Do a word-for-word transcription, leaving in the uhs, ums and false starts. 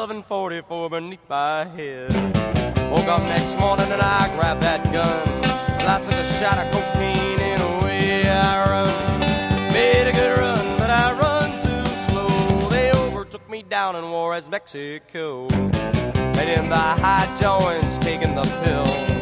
eleven forty-four beneath my head. Woke up next morning and I grabbed that gun. Well, I took a shot of cocaine and away I run. Made a good run, but I run too slow. They overtook me down in Juarez, Mexico. And in the high joints, taking the pill.